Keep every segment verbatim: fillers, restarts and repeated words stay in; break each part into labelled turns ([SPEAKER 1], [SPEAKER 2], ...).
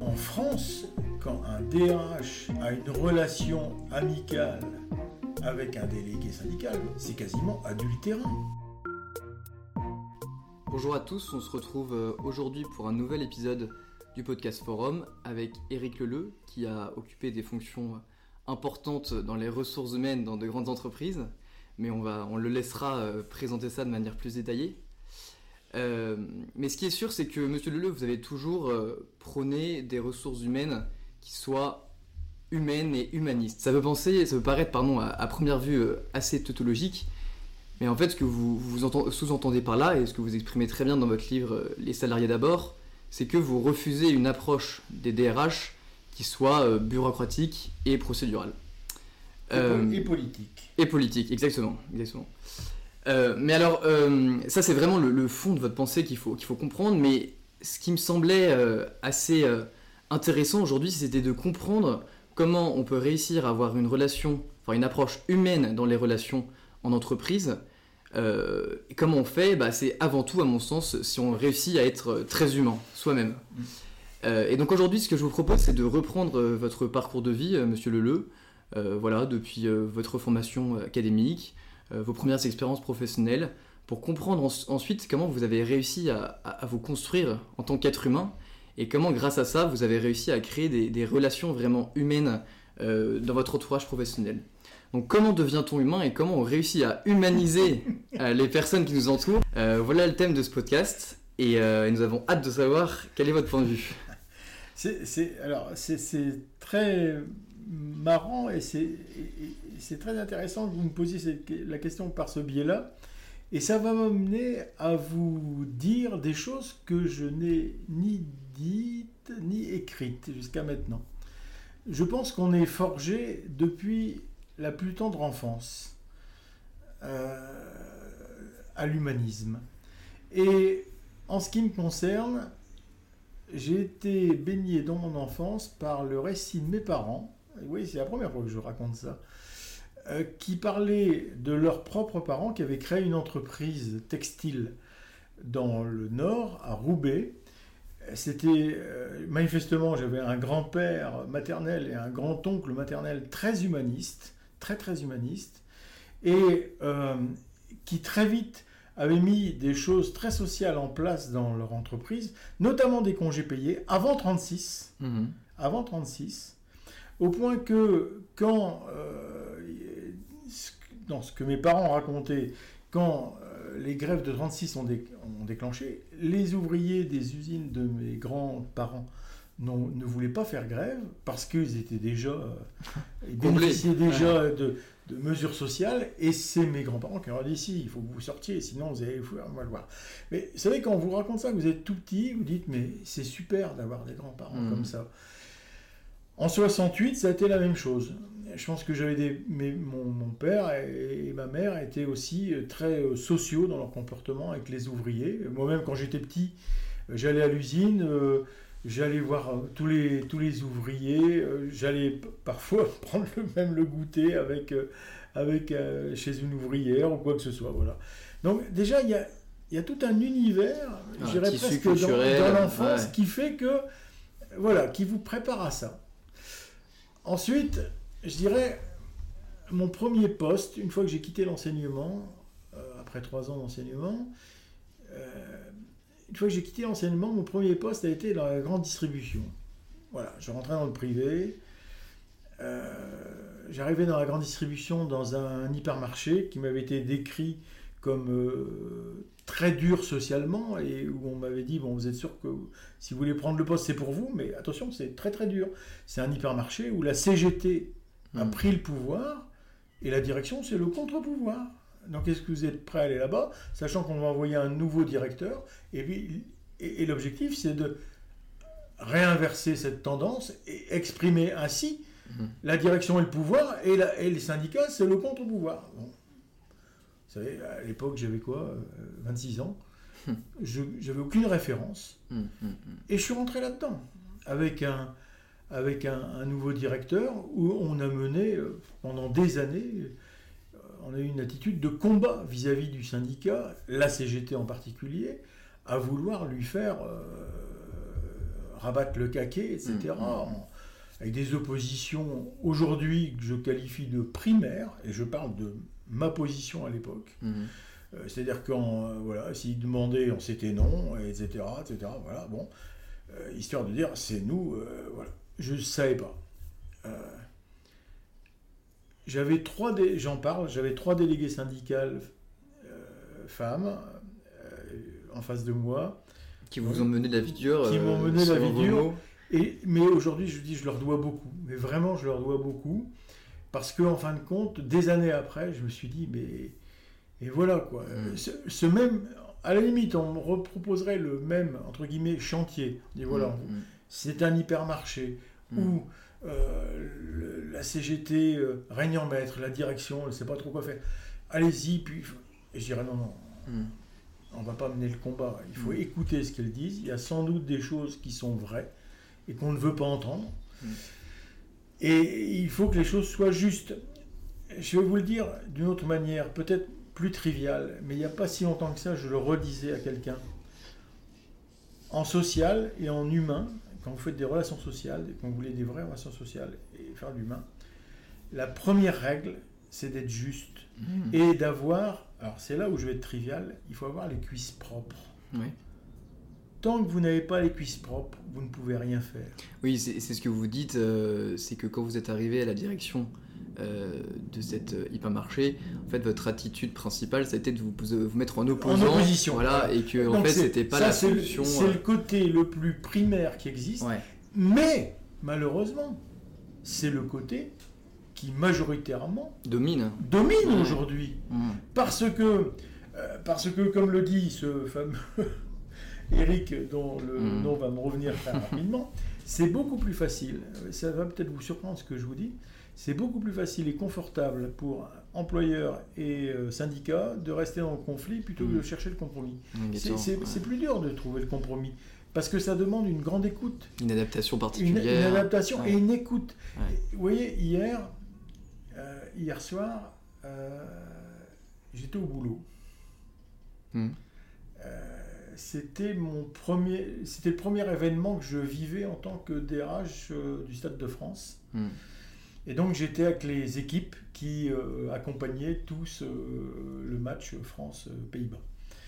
[SPEAKER 1] En France, quand un D R H a une relation amicale avec un délégué syndical, c'est quasiment adultérant.
[SPEAKER 2] Bonjour à tous, on se retrouve aujourd'hui pour un nouvel épisode du podcast Forum avec Éric Leleu qui a occupé des fonctions importantes dans les ressources humaines dans de grandes entreprises, mais on, va, on le laissera présenter ça de manière plus détaillée. Euh, mais ce qui est sûr, c'est que Monsieur Leleu, vous avez toujours euh, prôné des ressources humaines qui soient humaines et humanistes. Ça peut penser, ça peut paraître, pardon, à, à première vue euh, assez tautologique, mais en fait, ce que vous, vous entend, sous-entendez par là, et ce que vous exprimez très bien dans votre livre euh, Les salariés d'abord, c'est que vous refusez une approche des D R H qui soit euh, bureaucratique et procédurale.
[SPEAKER 1] Euh, et politique.
[SPEAKER 2] Et politique, exactement, exactement. Euh, mais alors, euh, ça c'est vraiment le, le fond de votre pensée qu'il faut, qu'il faut comprendre, mais ce qui me semblait euh, assez euh, intéressant aujourd'hui, c'était de comprendre comment on peut réussir à avoir une relation, enfin une approche humaine dans les relations en entreprise. Euh, et comment on fait, bah, c'est avant tout, à mon sens, si on réussit à être très humain, soi-même. Mmh. Euh, et donc aujourd'hui, ce que je vous propose, c'est de reprendre euh, votre parcours de vie, euh, Monsieur Leleu, euh, voilà, depuis euh, votre formation académique, Euh, vos premières expériences professionnelles, pour comprendre en- ensuite comment vous avez réussi à, à, à vous construire en tant qu'être humain et comment grâce à ça vous avez réussi à créer des, des relations vraiment humaines euh, dans votre entourage professionnel. Donc comment devient-on humain et comment on réussit à humaniser euh, les personnes qui nous entourent. Euh, voilà le thème de ce podcast et, euh, et nous avons hâte de savoir quel est votre point de vue.
[SPEAKER 1] C'est, c'est, alors, c'est, c'est très marrant et c'est, et, et c'est très intéressant que vous me posiez cette, la question par ce biais-là. Et ça va m'amener à vous dire des choses que je n'ai ni dites ni écrites jusqu'à maintenant. Je pense qu'on est forgé depuis la plus tendre enfance euh, à l'humanisme. Et en ce qui me concerne, j'ai été baigné dans mon enfance par le récit de mes parents. Oui, c'est la première fois que je raconte ça. Euh, qui parlaient de leurs propres parents qui avaient créé une entreprise textile dans le Nord, à Roubaix. C'était, euh, manifestement, j'avais un grand-père maternel et un grand-oncle maternel très humaniste, très très humaniste, et euh, qui très vite avaient mis des choses très sociales en place dans leur entreprise, notamment des congés payés, avant trente-six, mmh. avant trente-six, au point que quand, euh, dans ce que mes parents racontaient, quand euh, les grèves de trente-six ont, dé, ont déclenché, les ouvriers des usines de mes grands-parents non, ne voulaient pas faire grève parce qu'ils étaient déjà, euh, ils bénéficiaient déjà ouais. de, de mesures sociales, et c'est mes grands-parents qui leur dit si, il faut que vous sortiez, sinon vous allez vous le voir. Mais vous savez, quand on vous raconte ça, que vous êtes tout petit, vous dites mais c'est super d'avoir des grands-parents mmh. comme ça. En soixante-huit, ça a été la même chose. Je pense que j'avais des, mes, mon, mon père et, et ma mère étaient aussi très euh, sociaux dans leur comportement avec les ouvriers. Moi-même, quand j'étais petit, j'allais à l'usine, euh, j'allais voir euh, tous les tous les ouvriers. Euh, j'allais p- parfois prendre le, même le goûter avec euh, avec euh, chez une ouvrière ou quoi que ce soit. Voilà. Donc déjà, il y a il y a tout un univers, ah, je dirais presque dans, dans l'enfance, ouais. qui fait que voilà, qui vous prépare à ça. Ensuite, je dirais, mon premier poste, une fois que j'ai quitté l'enseignement, euh, après trois ans d'enseignement, euh, une fois que j'ai quitté l'enseignement, mon premier poste a été dans la grande distribution. Voilà, je rentrais dans le privé, euh, j'arrivais dans la grande distribution dans un hypermarché qui m'avait été décrit comme euh, très dur socialement, et où on m'avait dit, bon, vous êtes sûr que si vous voulez prendre le poste, c'est pour vous, mais attention, c'est très très dur. C'est un hypermarché où la C G T a mmh. pris le pouvoir, et la direction, c'est le contre-pouvoir. Donc, est-ce que vous êtes prêt à aller là-bas, sachant qu'on va envoyer un nouveau directeur, et, puis, et, et l'objectif, c'est de réinverser cette tendance, et exprimer ainsi mmh. la direction et le pouvoir, et, la, et les syndicats, c'est le contre-pouvoir. Bon. Vous savez, à l'époque, j'avais quoi, euh, vingt-six ans. Je n'avais aucune référence. Mmh, mmh, mmh. Et je suis rentré là-dedans, avec un, avec un, un nouveau directeur, où on a mené, euh, pendant des années, euh, on a eu une attitude de combat vis-à-vis du syndicat, la C G T en particulier, à vouloir lui faire euh, rabattre le caquet, et cetera. Mmh. En, avec des oppositions aujourd'hui que je qualifie de primaires, et je parle de ma position à l'époque. Mmh. Euh, c'est-à-dire quand, euh, voilà, s'ils demandaient, on s'était non, et cetera, et cetera. Voilà, bon, euh, histoire de dire, c'est nous, euh, voilà. Je ne savais pas. Euh, j'avais trois, dé- j'en parle, j'avais trois déléguées syndicales euh, femmes euh, en face de moi.
[SPEAKER 2] Qui vous ont mené la vie dure.
[SPEAKER 1] Qui euh, m'ont mené la vie dure. Et, mais aujourd'hui, je dis, je leur dois beaucoup. Mais vraiment, je leur dois beaucoup. Parce qu'en fin de compte, des années après, je me suis dit, mais... Et voilà, quoi. Mmh. Ce, ce même... À la limite, on me reproposerait le même, entre guillemets, chantier. On dit, voilà, mmh. c'est un hypermarché mmh. où euh, le, la C G T euh, règne en maître, la direction, elle ne sait pas trop quoi faire. Allez-y, puis... Et je dirais, non, non. Mmh. On ne va pas mener le combat. Il faut mmh. écouter ce qu'elles disent. Il y a sans doute des choses qui sont vraies et qu'on ne veut pas entendre. Mmh. Et il faut que les choses soient justes. Je vais vous le dire d'une autre manière, peut-être plus triviale, mais il n'y a pas si longtemps que ça, je le redisais à quelqu'un. En social et en humain, quand vous faites des relations sociales, et quand vous voulez des vraies relations sociales et faire de l'humain, la première règle, c'est d'être juste. Mmh. Et d'avoir, alors c'est là où je vais être trivial, il faut avoir les cuisses propres.
[SPEAKER 2] Oui.
[SPEAKER 1] Tant que vous n'avez pas les cuisses propres, vous ne pouvez rien faire.
[SPEAKER 2] Oui, c'est, c'est ce que vous dites, euh, c'est que quand vous êtes arrivé à la direction euh, de cet euh, hypermarché, en fait, votre attitude principale, c'était de vous, vous mettre en opposant.
[SPEAKER 1] En opposition.
[SPEAKER 2] Voilà, et que,
[SPEAKER 1] Donc
[SPEAKER 2] en fait,
[SPEAKER 1] c'est,
[SPEAKER 2] c'était pas
[SPEAKER 1] ça,
[SPEAKER 2] la
[SPEAKER 1] c'est
[SPEAKER 2] solution.
[SPEAKER 1] Le, c'est euh... le côté le plus primaire qui existe,
[SPEAKER 2] ouais.
[SPEAKER 1] mais, malheureusement, c'est le côté qui, majoritairement,
[SPEAKER 2] domine,
[SPEAKER 1] domine
[SPEAKER 2] ouais.
[SPEAKER 1] aujourd'hui.
[SPEAKER 2] Mmh.
[SPEAKER 1] Parce que, euh, parce que, comme le dit ce fameux... Eric, dont le mmh. nom va me revenir très rapidement, c'est beaucoup plus facile, ça va peut-être vous surprendre ce que je vous dis, c'est beaucoup plus facile et confortable pour employeurs et euh, syndicats de rester dans le conflit plutôt mmh. que de chercher le compromis. Mmh, c'est, c'est, ouais. c'est plus dur de trouver le compromis, parce que ça demande une grande écoute.
[SPEAKER 2] Une adaptation particulière.
[SPEAKER 1] Une, une adaptation ouais. et une écoute.
[SPEAKER 2] Ouais.
[SPEAKER 1] Vous voyez, hier, euh, hier soir, euh, j'étais au boulot. Mmh. Euh, C'était, mon premier, c'était le premier événement que je vivais en tant que D R H euh, du Stade de France. Mmh. Et donc j'étais avec les équipes qui euh, accompagnaient tous euh, le match France-Pays-Bas.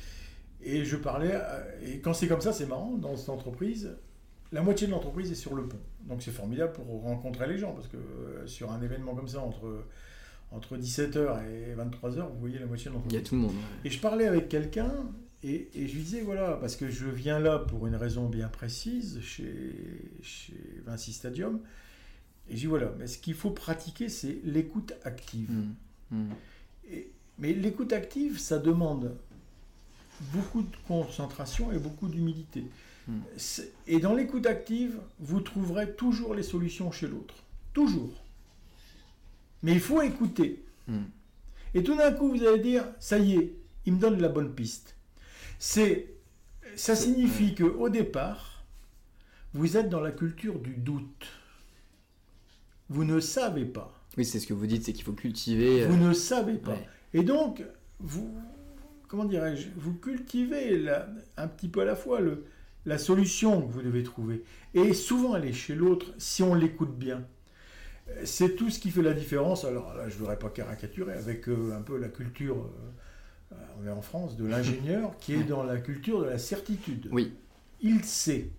[SPEAKER 1] Et je parlais, et quand c'est comme ça, c'est marrant, dans cette entreprise, la moitié de l'entreprise est sur le pont. Donc c'est formidable pour rencontrer les gens, parce que euh, sur un événement comme ça, entre, entre dix-sept heures et vingt-trois heures, vous voyez la moitié de l'entreprise.
[SPEAKER 2] Il y a tout le monde. Ouais.
[SPEAKER 1] Et je parlais avec quelqu'un, Et, et je lui disais, voilà, parce que je viens là pour une raison bien précise, chez, chez Vinci Stadium, et je dis, voilà, mais ce qu'il faut pratiquer, c'est l'écoute active. Mmh. Mmh. Et, mais l'écoute active, ça demande beaucoup de concentration et beaucoup d'humilité. Mmh. Et dans l'écoute active, vous trouverez toujours les solutions chez l'autre. Toujours. Mais il faut écouter. Mmh. Et tout d'un coup, vous allez dire, ça y est, il me donne la bonne piste. C'est, ça signifie qu'au départ, vous êtes dans la culture du doute. Vous ne savez pas.
[SPEAKER 2] Oui, c'est ce que vous dites, c'est qu'il faut cultiver...
[SPEAKER 1] Vous ne savez pas.
[SPEAKER 2] Ouais.
[SPEAKER 1] Et donc, vous, comment dirais-je, vous cultivez la, un petit peu à la fois le, la solution que vous devez trouver. Et souvent, elle est chez l'autre, si on l'écoute bien. C'est tout ce qui fait la différence. Alors là, je ne voudrais pas caricaturer, avec euh, un peu la culture... Euh, on est en France, de l'ingénieur qui est dans la culture de la certitude.
[SPEAKER 2] Oui.
[SPEAKER 1] Il sait.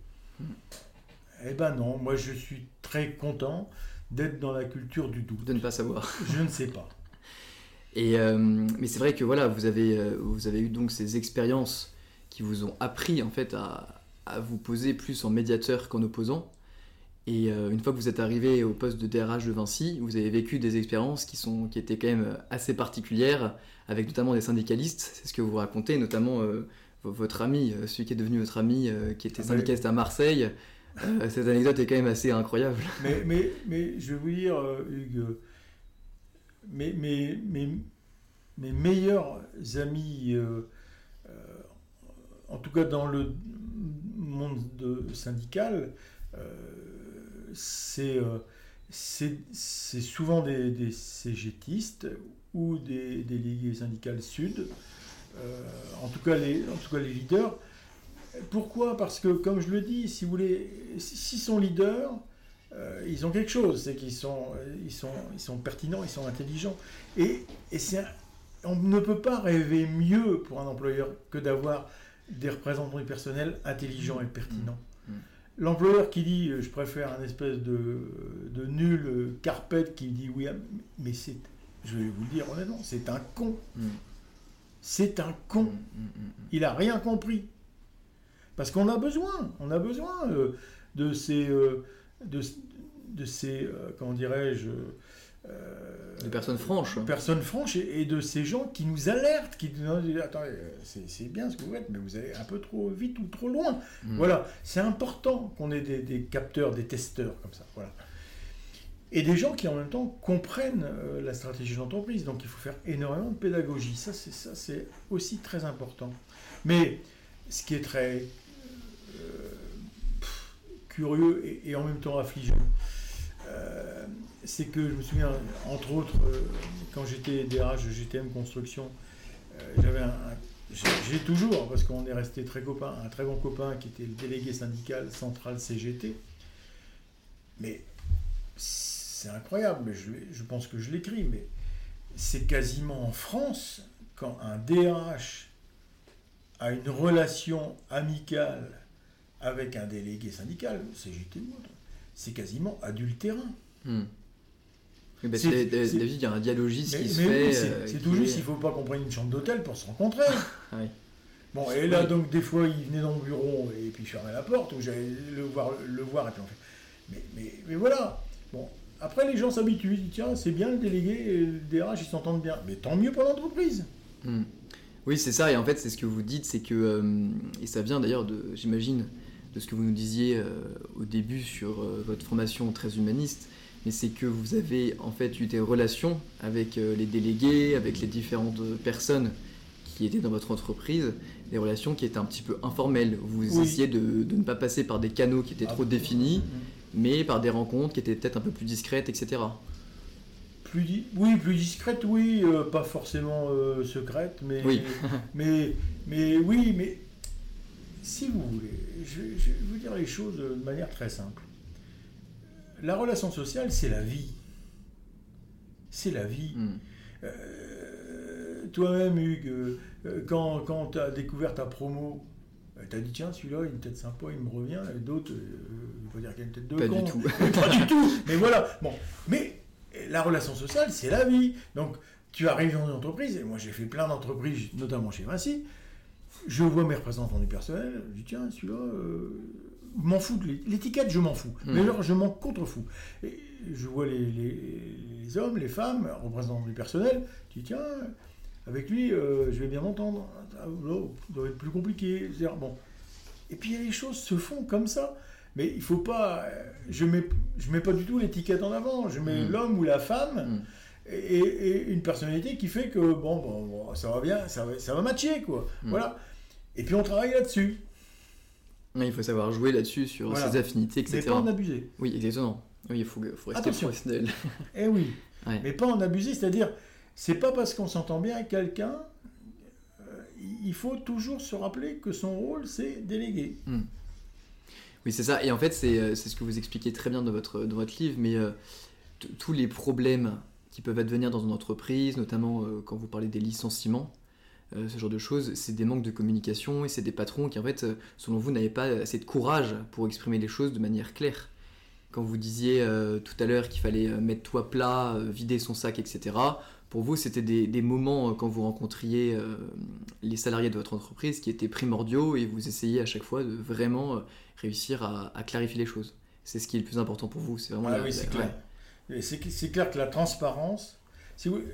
[SPEAKER 1] Eh ben non, moi je suis très content d'être dans la culture du doute.
[SPEAKER 2] De ne pas savoir.
[SPEAKER 1] Je ne sais pas.
[SPEAKER 2] Et euh, mais c'est vrai que voilà, vous avez, euh, vous avez eu donc ces expériences qui vous ont appris en fait à, à vous poser plus en médiateur qu'en opposant. Et euh, une fois que vous êtes arrivé au poste de D R H de Vinci, vous avez vécu des expériences qui, sont, qui étaient quand même assez particulières, avec notamment des syndicalistes, c'est ce que vous racontez, notamment euh, votre ami, celui qui est devenu votre ami, euh, qui était syndicaliste à Marseille. Euh, cette anecdote est quand même assez incroyable.
[SPEAKER 1] Mais, mais, mais je vais vous dire, euh, Hugues, mes, mes, mes, mes meilleurs amis, euh, euh, en tout cas dans le monde de, syndical, euh, c'est, euh, c'est, c'est souvent des, des cégétistes ou des, des délégués syndicales sud, euh, en, tout cas les, en tout cas les leaders. Pourquoi ? Parce que, comme je le dis, si vous voulez, s'ils sont leaders, euh, ils ont quelque chose, c'est qu'ils sont, ils sont, ils sont pertinents, ils sont intelligents. Et, et c'est un, on ne peut pas rêver mieux pour un employeur que d'avoir des représentants du personnel intelligents et pertinents. Mmh. Mmh. L'employeur qui dit « je préfère un espèce de, de nul carpette qui dit oui », mais c'est, je vais vous le dire honnêtement, c'est un con. Mmh. C'est un con. Mmh, mmh, mmh. Il n'a rien compris. Parce qu'on a besoin, on a besoin euh, de ces, euh, de, de ces, euh, comment dirais-je,
[SPEAKER 2] euh, de personnes franches,
[SPEAKER 1] personnes franches et, et de ces gens qui nous alertent, qui nous disent attendez, c'est, c'est bien ce que vous faites, mais vous allez un peu trop vite ou trop loin. Mmh. Voilà, c'est important qu'on ait des, des capteurs, des testeurs comme ça. Voilà. Et des gens qui en même temps comprennent euh, la stratégie de l'entreprise. Donc il faut faire énormément de pédagogie. Ça, c'est ça, c'est aussi très important. Mais ce qui est très Euh, pff, curieux et, et en même temps affligeant. Euh, c'est que je me souviens, entre autres, euh, quand j'étais D R H de G T M Construction, euh, j'avais un, un j'ai, j'ai toujours, parce qu'on est resté très copains, un très bon copain qui était le délégué syndical central C G T. Mais c'est incroyable, mais je, je pense que je l'écris, mais c'est quasiment en France, quand un D R H a une relation amicale avec un délégué syndical, C G T ou autre, c'est quasiment adultérin.
[SPEAKER 2] Mmh. Oui, bah c'est, c'est, David, il y a un dialogiste mais, qui se
[SPEAKER 1] mais
[SPEAKER 2] fait...
[SPEAKER 1] Oui, c'est, euh, c'est tout juste, il ne faut pas qu'on prenne une chambre d'hôtel pour se rencontrer.
[SPEAKER 2] Oui.
[SPEAKER 1] Bon, et là, oui. donc, des fois, il venait dans mon bureau et puis je fermais la porte, ou j'allais le voir, le voir et puis on fait... Mais, mais, mais voilà. Bon, après, les gens s'habituent, ils disent, tiens, c'est bien, le délégué et le D R H, ils s'entendent bien. Mais tant mieux pour l'entreprise.
[SPEAKER 2] Mmh. Oui, c'est ça, et en fait, c'est ce que vous dites, c'est que, euh, et ça vient d'ailleurs, de, j'imagine, de ce que vous nous disiez euh, au début sur euh, votre formation très humaniste, mais c'est que vous avez en fait eu des relations avec euh, les délégués, avec les différentes personnes qui étaient dans votre entreprise, des relations qui étaient un petit peu informelles. Vous oui. essayez de, de ne pas passer par des canaux qui étaient ah, trop définis, mmh. mais par des rencontres qui étaient peut-être un peu plus discrètes, et cetera.
[SPEAKER 1] Plus di- oui, plus discrète, oui, euh, pas forcément euh, secrète, mais,
[SPEAKER 2] oui.
[SPEAKER 1] mais, mais oui, mais si vous voulez, je, je vais vous dire les choses de manière très simple. La relation sociale, c'est la vie. C'est la vie. Mm. Euh, toi-même, Hugues, euh, quand, quand tu as découvert ta promo, euh, tu as dit, tiens, celui-là, il a une tête sympa, il me revient, et d'autres, euh, il faut dire qu'il a une tête de
[SPEAKER 2] pas
[SPEAKER 1] con.
[SPEAKER 2] Du tout.
[SPEAKER 1] Pas du tout. Mais voilà, bon, mais... La relation sociale, c'est la vie. Donc, tu arrives dans une entreprise, et moi j'ai fait plein d'entreprises, notamment chez Vinci, je vois mes représentants du personnel, je dis tiens, celui-là, euh, m'en fous de l'étiquette, je m'en fous. Mmh. Mais alors, je m'en contrefous. Et je vois les, les, les hommes, les femmes, représentants du personnel, je dis tiens, avec lui, euh, je vais bien m'entendre. Ah, oh, ça doit être plus compliqué. C'est-à-dire, bon. Et puis, les choses se font comme ça. Mais il faut pas, je mets, je mets pas du tout l'étiquette en avant. Je mets mmh. l'homme ou la femme mmh. et, et une personnalité qui fait que bon, bon, bon ça va bien, ça va, ça va matcher quoi. Mmh. Voilà. Et puis on travaille là-dessus.
[SPEAKER 2] Il faut savoir jouer là-dessus sur voilà. ses affinités, et cetera.
[SPEAKER 1] Mais pas en abuser.
[SPEAKER 2] Oui, exactement. Oui, il faut, faut rester
[SPEAKER 1] Attention.
[SPEAKER 2] Professionnel.
[SPEAKER 1] Eh oui.
[SPEAKER 2] Ouais.
[SPEAKER 1] Mais pas en abuser, c'est-à-dire, c'est pas parce qu'on s'entend bien avec quelqu'un, euh, il faut toujours se rappeler que son rôle c'est déléguer.
[SPEAKER 2] Mmh. Oui, c'est ça. Et en fait, c'est, c'est ce que vous expliquez très bien dans votre, dans votre livre, mais euh, t- tous les problèmes qui peuvent advenir dans une entreprise, notamment euh, quand vous parlez des licenciements, euh, ce genre de choses, c'est des manques de communication et c'est des patrons qui, en fait, euh, selon vous, n'avaient pas assez de courage pour exprimer les choses de manière claire. Quand vous disiez euh, tout à l'heure qu'il fallait mettre tout à plat, euh, vider son sac, et cetera, pour vous, c'était des, des moments, euh, quand vous rencontriez euh, les salariés de votre entreprise, qui étaient primordiaux et vous essayez à chaque fois de vraiment... Euh, réussir à, à clarifier les choses. C'est ce qui est le plus important pour vous. C'est vraiment
[SPEAKER 1] ah
[SPEAKER 2] la,
[SPEAKER 1] oui, c'est
[SPEAKER 2] la,
[SPEAKER 1] clair. Ouais. C'est, c'est clair que la transparence, si, vous, euh,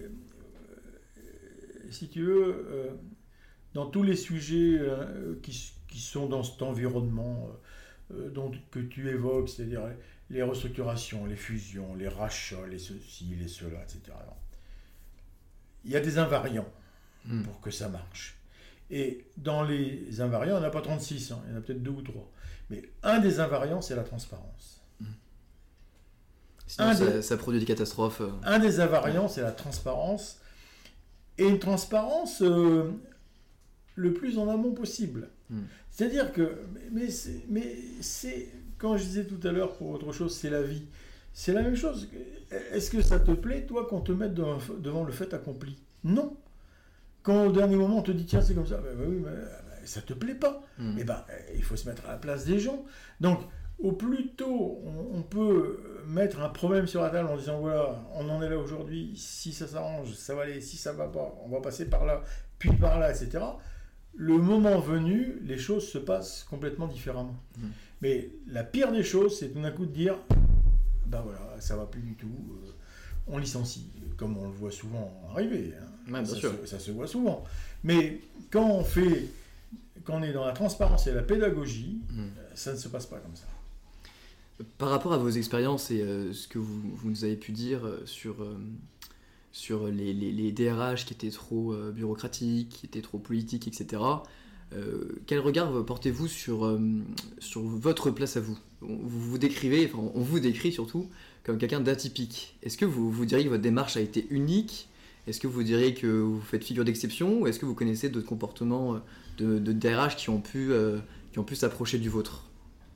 [SPEAKER 1] si tu veux, euh, dans tous les sujets euh, qui, qui sont dans cet environnement euh, dont, que tu évoques, c'est-à-dire les restructurations, les fusions, les rachats, les ceci, les cela, et cetera. Alors, il y a des invariants mmh. pour que ça marche. Et dans les invariants, il n'y en a pas trente-six, hein, il y en a peut-être deux ou trois. Mais un des invariants, c'est la transparence.
[SPEAKER 2] Mmh. Sinon, ça, des, ça produit des catastrophes.
[SPEAKER 1] Un des invariants, c'est la transparence. Et une transparence euh, le plus en amont possible. Mmh. C'est-à-dire que, mais c'est, mais c'est, quand je disais tout à l'heure pour autre chose, c'est la vie. C'est la même chose. Est-ce que ça te plaît, toi, qu'on te mette devant, devant le fait accompli? Non. Quand au dernier moment on te dit tiens c'est comme ça, ben, ben oui, mais, ben, ça te plaît pas. Mmh. Et ben il faut se mettre à la place des gens. Donc au plus tôt on, on peut mettre un problème sur la table en disant voilà on en est là aujourd'hui, si ça s'arrange ça va aller, si ça va pas on va passer par là, puis par là, et cetera. Le moment venu, les choses se passent complètement différemment. Mmh. Mais la pire des choses, c'est tout d'un coup de dire ben voilà ça va plus du tout. Euh, on licencie, comme on le voit souvent arriver. Hein.
[SPEAKER 2] Ouais, bien
[SPEAKER 1] ça,
[SPEAKER 2] sûr.
[SPEAKER 1] Se, ça se voit souvent. Mais quand on fait, quand on est dans la transparence et la pédagogie, mmh. ça ne se passe pas comme ça.
[SPEAKER 2] Par rapport à vos expériences et euh, ce que vous, vous nous avez pu dire euh, sur, euh, sur les, les, les D R H qui étaient trop euh, bureaucratiques, qui étaient trop politiques, et cetera, euh, quel regard portez-vous sur, euh, sur votre place à vous? Vous vous décrivez, enfin, on vous décrit surtout comme quelqu'un d'atypique. Est-ce que vous, vous diriez que votre démarche a été unique? Est-ce que vous diriez que vous faites figure d'exception? Ou est-ce que vous connaissez d'autres comportements de, de D R H qui ont pu, euh, qui ont pu s'approcher du vôtre?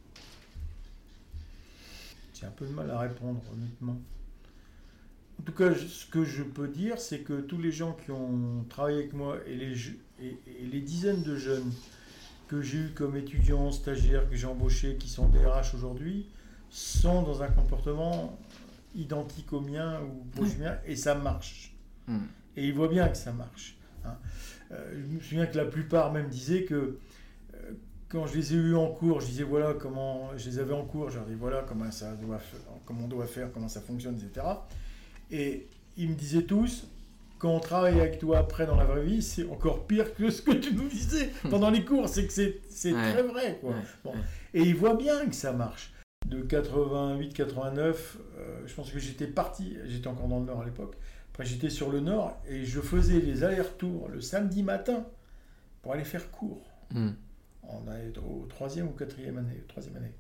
[SPEAKER 1] J'ai un peu de mal à répondre, honnêtement. En tout cas, ce que je peux dire, c'est que tous les gens qui ont travaillé avec moi et les, et, et les dizaines de jeunes que j'ai eu comme étudiants, stagiaires, que j'ai embauchés, qui sont D R H aujourd'hui, sont dans un comportement identique au mien ou proche du mien, et ça marche. Mmh. Et ils voient bien que ça marche. Hein. Euh, je me souviens que la plupart même disaient que euh, quand je les ai eus en cours, je disais voilà comment je les avais en cours, je leur disais voilà comment ça doit, comment on doit faire, comment ça fonctionne, et cetera. Et ils me disaient tous, quand on travaille avec toi après dans la vraie vie, c'est encore pire que ce que tu nous disais pendant les cours. C'est que c'est, c'est ouais. très vrai, quoi. Ouais. Bon. Et ils voient bien que ça marche. De quatre-vingt-huit quatre-vingt-neuf, euh, je pense que j'étais parti, j'étais encore dans le Nord à l'époque, après j'étais sur le Nord et je faisais les allers-retours le samedi matin pour aller faire cours. Mm. On est au troisième ou quatrième année, troisième année.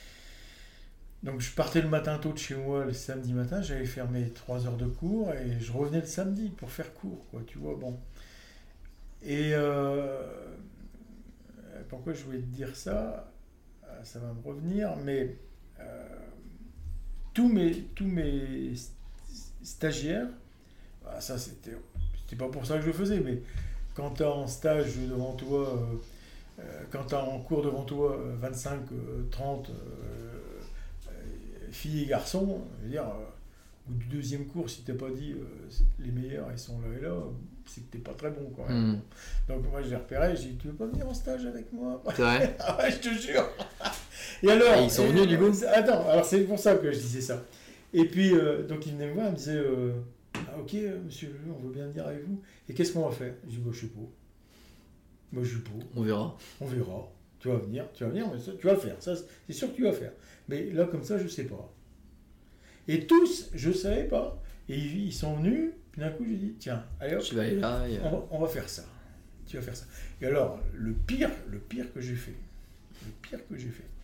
[SPEAKER 1] Donc je partais le matin tôt de chez moi le samedi matin, j'allais faire mes trois heures de cours et je revenais le samedi pour faire cours, quoi, tu vois, bon. Et euh, pourquoi je voulais te dire ça? Ça va me revenir, mais euh, tous mes, tous mes stagiaires, bah ça c'était, c'était pas pour ça que je le faisais, mais quand tu as en stage devant toi, euh, quand tu as en cours devant toi vingt-cinq, trente euh, filles et garçons, je veux dire, euh, au du deuxième cours, si tu n'as pas dit euh, les meilleurs ils sont là et là, c'est que tu n'es pas très bon quand même. Mm. Donc moi je les repérais, j'ai dit tu veux pas venir en stage avec moi? C'est vrai? Ah ouais, je te jure. Et alors,
[SPEAKER 2] ah, ils sont venus du coup?
[SPEAKER 1] Attends, alors c'est pour ça que je disais ça. Et puis, euh, donc ils venaient me voir, ils me disaient euh, ah, ok, monsieur, on veut bien venir avec vous. Et qu'est-ce qu'on va faire? Je dis bah, je sais pas. Moi, je sais pas.
[SPEAKER 2] On verra.
[SPEAKER 1] On verra. Tu vas venir, tu vas venir, mais ça, tu vas le faire. Ça, c'est sûr que tu vas faire. Mais là, comme ça, je sais pas. Et tous, je savais pas. Et ils, ils sont venus, puis d'un coup, j'ai dit tiens, allez hop,
[SPEAKER 2] tu vas aller là, et...
[SPEAKER 1] on, va, on va faire ça. Tu vas faire ça. Et alors, le pire, le pire que j'ai fait, le pire que j'ai fait,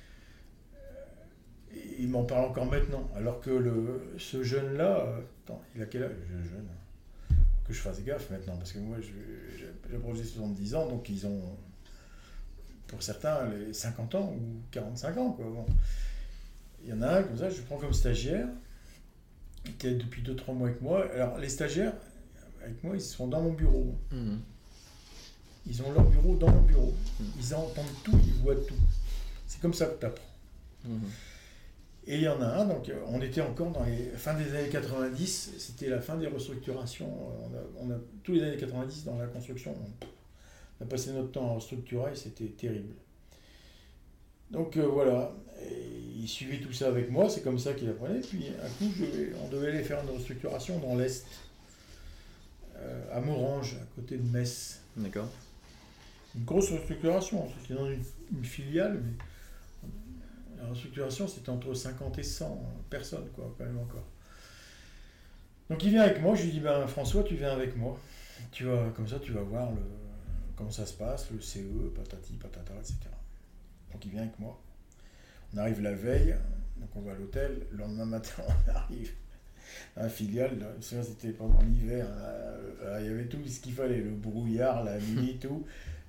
[SPEAKER 1] il m'en parle encore maintenant, alors que le, ce jeune-là, euh, attends, il a quel âge, le jeune? Que je fasse gaffe maintenant, parce que moi, j'approche des soixante-dix ans, donc ils ont, pour certains, les cinquante ans ou quarante-cinq ans, quoi. Bon. Il y en a un, comme ça, je prends comme stagiaire, qui est depuis deux trois mois avec moi. Alors, les stagiaires, avec moi, ils sont dans mon bureau. Mmh. Ils ont leur bureau dans mon bureau. Mmh. Ils entendent tout, ils voient tout. C'est comme ça que tu apprends. Mmh. Et il y en a un, donc on était encore dans les fin des années quatre-vingt-dix, c'était la fin des restructurations. On a, on a, tous les années quatre-vingt-dix, dans la construction, on, on a passé notre temps à restructurer, c'était terrible. Donc euh, voilà, et il suivait tout ça avec moi, c'est comme ça qu'il apprenait. Puis un coup, je, on devait aller faire une restructuration dans l'Est, euh, à Morange, à côté de Metz.
[SPEAKER 2] D'accord.
[SPEAKER 1] Une grosse restructuration, c'était dans une, une filiale, mais la restructuration, c'était entre cinquante et cent personnes, quoi, quand même encore. Donc il vient avec moi, je lui dis, ben François, tu viens avec moi. Tu vas, comme ça, tu vas voir le, comment ça se passe, le C E, patati, patata, et cetera. Donc il vient avec moi. On arrive la veille, donc on va à l'hôtel. Le lendemain matin, on arrive dans la filiale. C'était pendant l'hiver, là, là, il y avait tout ce qu'il fallait, le brouillard, la nuit, tout.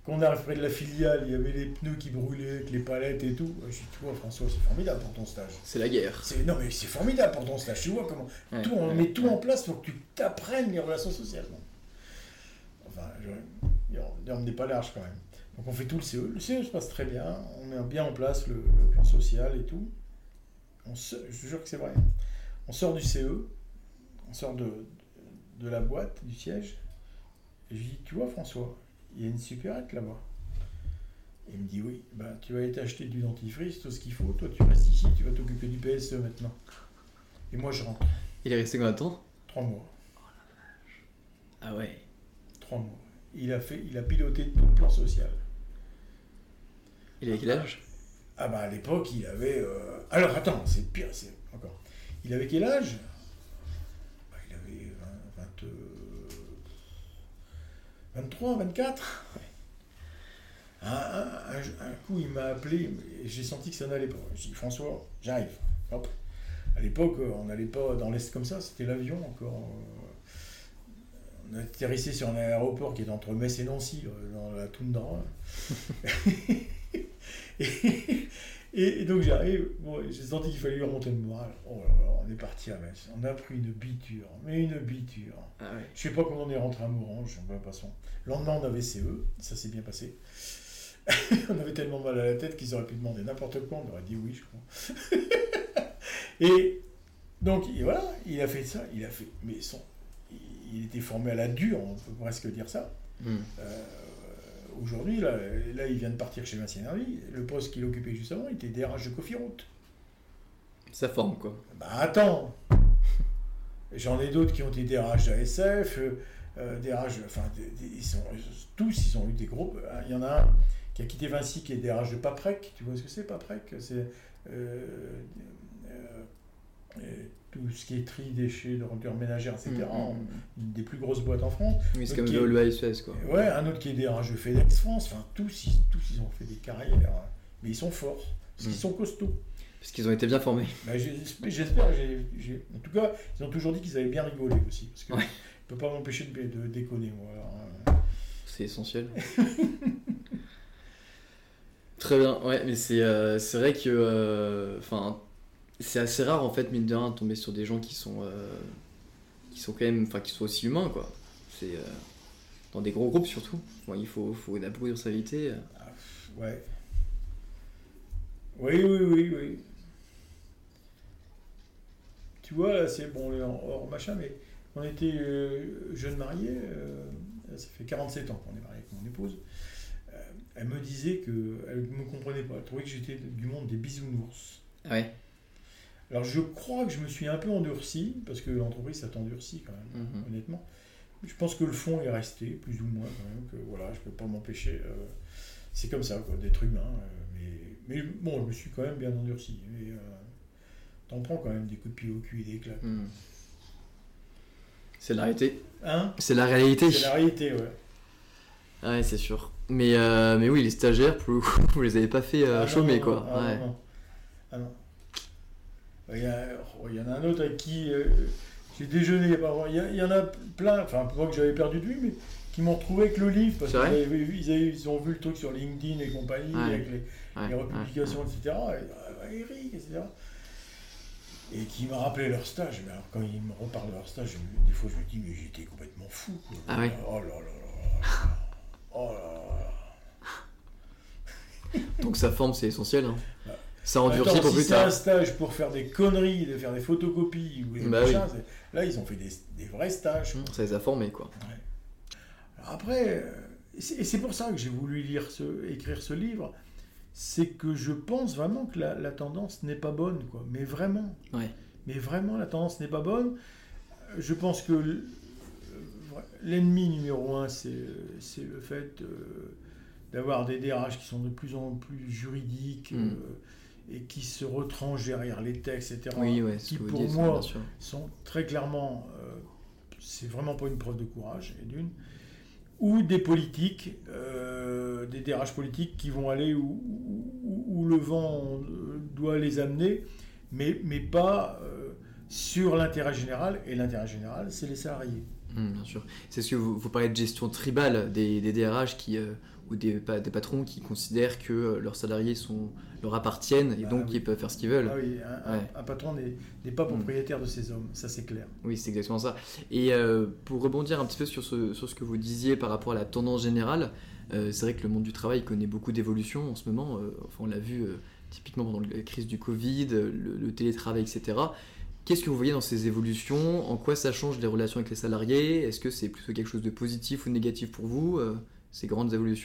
[SPEAKER 1] quand on arrive près de la filiale, il y avait les pneus qui brûlaient avec les palettes et tout. Je dis, tu vois, François, c'est formidable pour ton stage.
[SPEAKER 2] C'est la guerre.
[SPEAKER 1] C'est, non, mais c'est formidable pour ton stage. Tu vois comment
[SPEAKER 2] Ouais,
[SPEAKER 1] tout, on
[SPEAKER 2] ouais,
[SPEAKER 1] met tout
[SPEAKER 2] ouais.
[SPEAKER 1] en place pour que tu t'apprennes les relations sociales. Enfin, je, on n'est pas large quand même. Donc on fait tout le C E. Le C E se passe très bien. On met bien en place le, le plan social et tout. On se, je te jure que c'est vrai. On sort du C E, on sort de, de, de la boîte, du siège. Et je dis, tu vois François, il y a une supérette là-bas. Et il me dit, oui, bah, tu vas aller t'acheter du dentifrice, tout ce qu'il faut. Toi, tu restes ici, tu vas t'occuper du P S E maintenant. Et moi, je rentre.
[SPEAKER 2] Il est resté combien de temps?
[SPEAKER 1] Trois mois.
[SPEAKER 2] Ah ouais.
[SPEAKER 1] Trois mois. Il a, fait, il a piloté tout le plan social.
[SPEAKER 2] Il avait quel âge?
[SPEAKER 1] Ah bah à l'époque, il avait... Euh... Alors attends, c'est pire, c'est encore. Il avait quel âge? Bah, il avait vingt, vingt, euh... vingt-trois, vingt-quatre. Un, un, un, un coup, il m'a appelé, et j'ai senti que ça n'allait pas. Je dis, François, j'arrive. Hop. À l'époque, on n'allait pas dans l'Est comme ça, c'était l'avion encore. On a atterrissé sur un aéroport qui est entre Metz et Nancy, dans la toundra. et, et, et donc j'arrive, bon, j'ai senti qu'il fallait lui remonter le moral. Oh là là, on est parti à Metz. On a pris une biture, mais une biture.
[SPEAKER 2] Ah ouais.
[SPEAKER 1] Je sais pas comment on est rentré à Mourange, de toute façon. Le lendemain, on avait C E, ça s'est bien passé. On avait tellement mal à la tête qu'ils auraient pu demander n'importe quoi, on aurait dit oui, je crois. Et donc, et voilà, il a fait ça, il a fait, mais son, il était formé à la dure, on peut presque dire ça.
[SPEAKER 2] Mm.
[SPEAKER 1] Euh, aujourd'hui, là, là, il vient de partir chez Vinci Énergie, le poste qu'il occupait juste avant, il était D R H de Cofiroute.
[SPEAKER 2] Ça forme quoi.
[SPEAKER 1] Bah attends, j'en ai d'autres qui ont été D R H d'A S F, euh, D R H, enfin, des, des, ils sont, tous, ils ont eu des groupes. Il y en a un qui a quitté Vinci, qui est D R H de Paprec. Tu vois ce que c'est, Paprec? C'est euh, euh, tout ce qui est tri, déchets, de rupture ménagère, et cetera.
[SPEAKER 2] Mmh, mmh.
[SPEAKER 1] Une des plus grosses boîtes en France.
[SPEAKER 2] Oui, c'est
[SPEAKER 1] Donc,
[SPEAKER 2] comme
[SPEAKER 1] qui est-
[SPEAKER 2] le A S S quoi.
[SPEAKER 1] Ouais, un autre qui est D R H de FedEx France. Enfin, tous, ils, tous, ils ont fait des carrières. Mais ils sont forts, parce qu'ils
[SPEAKER 2] Mmh.
[SPEAKER 1] sont costauds.
[SPEAKER 2] Parce qu'ils ont été bien formés.
[SPEAKER 1] Bah, j'espère, j'espère j'ai, j'ai- en tout cas, ils ont toujours dit qu'ils avaient bien rigolé aussi, parce que
[SPEAKER 2] Ouais.
[SPEAKER 1] je ne peux pas m'empêcher de, de déconner, moi. Alors, euh,
[SPEAKER 2] C'est essentiel. Très bien, ouais, mais c'est euh, c'est vrai que enfin c'est assez rare en fait mine de rien de tomber sur des gens qui sont euh, qui sont quand même enfin qui sont aussi humains quoi. C'est euh, dans des gros groupes surtout. Bon, il faut faut une beaucoup de responsabilité.
[SPEAKER 1] ah, pff, ouais. Oui, oui, oui, oui. Tu vois, là, c'est bon, on est en hors machin, mais on était euh, jeunes mariés, euh, ça fait quarante-sept ans qu'on est mariés avec mon épouse. Euh, elle me disait qu'elle ne me comprenait pas, elle trouvait que j'étais du monde des bisounours.
[SPEAKER 2] Ah ouais.
[SPEAKER 1] Alors je crois que je me suis un peu endurci, parce que l'entreprise ça t'endurcit quand même,
[SPEAKER 2] Mhm.
[SPEAKER 1] honnêtement. Je pense que le fond est resté, plus ou moins quand même, que voilà, je peux pas m'empêcher. euh, c'est comme ça, quoi, d'être humain. euh, mais, mais bon, je me suis quand même bien endurci. Mais euh, t'en prends quand même des coups de pied au cul et des claques.
[SPEAKER 2] Hmm. C'est la réalité.
[SPEAKER 1] Hein?
[SPEAKER 2] C'est la réalité.
[SPEAKER 1] C'est la réalité, ouais.
[SPEAKER 2] Ouais, c'est sûr. Mais euh, mais oui, les stagiaires pour le coup, vous les avez pas fait euh,
[SPEAKER 1] Ah non,
[SPEAKER 2] chômer
[SPEAKER 1] non,
[SPEAKER 2] quoi.
[SPEAKER 1] Ah
[SPEAKER 2] Ouais.
[SPEAKER 1] non, non. Ah non. Il y, a, oh, il y en a un autre avec qui euh, j'ai déjeuné il y a pas il y, a- il y en a plein, enfin pas que j'avais perdu de vue, mais qui m'ont retrouvé avec le livre parce
[SPEAKER 2] C'est
[SPEAKER 1] qu'ils
[SPEAKER 2] vrai
[SPEAKER 1] avaient vu- ils, avaient- ils ont vu le truc sur LinkedIn et compagnie,
[SPEAKER 2] Ouais.
[SPEAKER 1] avec les,
[SPEAKER 2] Ouais,
[SPEAKER 1] les
[SPEAKER 2] ouais,
[SPEAKER 1] republications,
[SPEAKER 2] ouais.
[SPEAKER 1] et cetera. Et, ah, Eric, et cetera. Et qui m'a rappelé leur stage. Mais alors, quand ils me reparlent de leur stage, je me- des fois je me dis, mais j'étais complètement fou. Quoi.
[SPEAKER 2] Ah ouais.
[SPEAKER 1] Oh là là là là. Oh là là là.
[SPEAKER 2] Donc sa forme c'est essentiel. Hein.
[SPEAKER 1] Ouais.
[SPEAKER 2] Ça endurcit
[SPEAKER 1] Attends,
[SPEAKER 2] pour
[SPEAKER 1] si
[SPEAKER 2] plus
[SPEAKER 1] c'est un
[SPEAKER 2] tard.
[SPEAKER 1] stage pour faire des conneries, de faire des photocopies ou des
[SPEAKER 2] Bah
[SPEAKER 1] machins, c'est- là ils ont fait des, des vrais stages.
[SPEAKER 2] Hmm, Ça les a formés quoi.
[SPEAKER 1] Ouais. Alors après, euh, et c'est et c'est pour ça que j'ai voulu lire ce, écrire ce livre, c'est que je pense vraiment que la, la tendance n'est pas bonne, quoi. Mais vraiment,
[SPEAKER 2] Ouais.
[SPEAKER 1] mais vraiment la tendance n'est pas bonne. Je pense que l- l'ennemi numéro un, c'est c'est le fait euh, d'avoir des D R H qui sont de plus en plus juridiques.
[SPEAKER 2] Mm.
[SPEAKER 1] euh, et qui se retranchent derrière les textes, et cetera.
[SPEAKER 2] Oui, ouais, c'est
[SPEAKER 1] qui
[SPEAKER 2] ce que vous
[SPEAKER 1] pour
[SPEAKER 2] dites,
[SPEAKER 1] moi
[SPEAKER 2] bien sûr.
[SPEAKER 1] sont très clairement, euh, c'est vraiment pas une preuve de courage, et d'une, ou des politiques, euh, des D R H politiques qui vont aller où, où, où le vent euh, doit les amener, mais, mais pas euh, sur l'intérêt général, et l'intérêt général, c'est les salariés.
[SPEAKER 2] Mmh, bien sûr. C'est ce que vous, vous parlez de gestion tribale des, des D R H qui, euh, ou des, des patrons qui considèrent que leurs salariés sont, leur appartiennent et bah, donc oui. ils peuvent faire ce qu'ils veulent.
[SPEAKER 1] Ah oui, un, ouais. un, un patron n'est, n'est pas propriétaire mmh. de ses hommes, ça c'est clair.
[SPEAKER 2] Oui, c'est exactement ça. Et euh, pour rebondir un petit peu sur ce, sur ce que vous disiez par rapport à la tendance générale, euh, c'est vrai que le monde du travail connaît beaucoup d'évolutions en ce moment. Euh, enfin, on l'a vu euh, typiquement pendant la crise du Covid, le, le télétravail, et cetera. Qu'est-ce que vous voyez dans ces évolutions ? En quoi ça change les relations avec les salariés ? Est-ce que c'est plutôt quelque chose de positif ou de négatif pour vous, euh, ces grandes évolutions ?